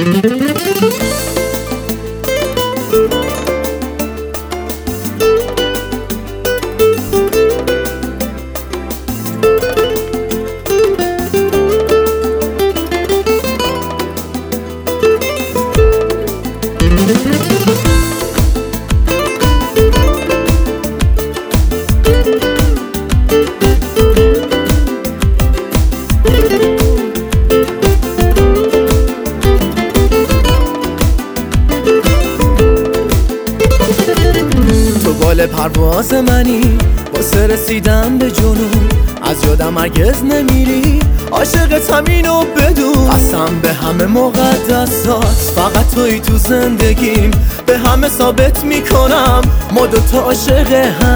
تو بال پرواز منی، واسه رسیدن به جنون از یادم هرگز نمیری. عاشقت همینو بدون، قسم به همه مقدسات فقط تویی تو زندگیم. به همه ثابت میکنم ما دوتا عاشق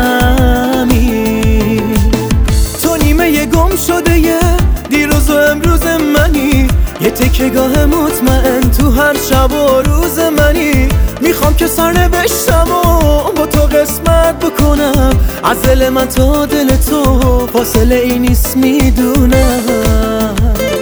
همین. تو نیمه گم شده یه دیروز و امروز منی، یه تکیه‌گاه مطمئن تو هر شب و روز منی. میخوام که سرنوشتم و با تو قسمت بکنم، از دل من تا دل تو فاصله ای نیست میدونم.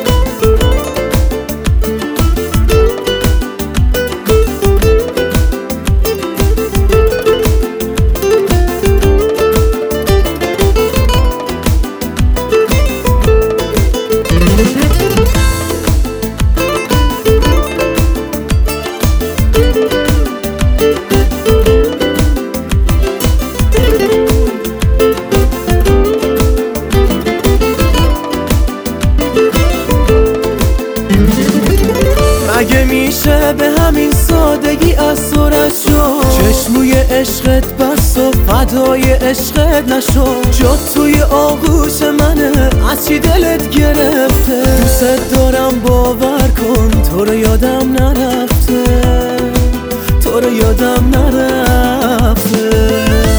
مگه میشه به همین سادگی از صورت شد؟ چشموی عشقت بس و فدای عشقت نشد. جا توی آغوش منه، از چی دلت گرفته؟ دوست دارم باور کن تو رو یادم نرفته، تو رو یادم نرفته.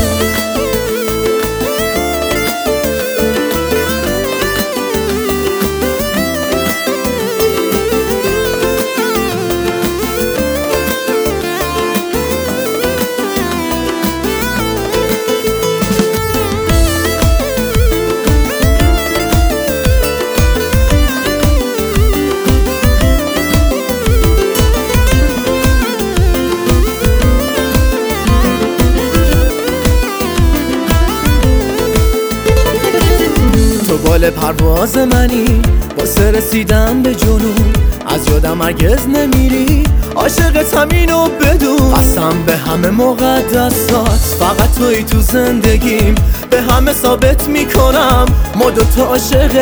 تو بال پرواز منی، واسه رسیدن به جنون از یادم هرگز نمیری. عاشقت همینو بدون، قسم به همه مقدسات فقط تویی تو زندگیم. به همه ثابت میکنم ما دوتا عاشق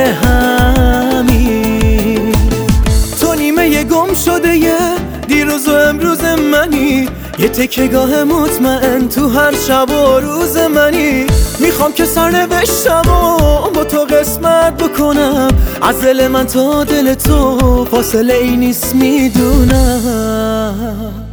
همین. تو نیمه گم شده یه دیروز و امروز منی، یه تکیه‌گاه مطمئن تو هر شب و روز منی. میخوام که سرنوشتم و با تو قسمت بکنم، از دل من تا دل تو فاصله ای نیست میدونم.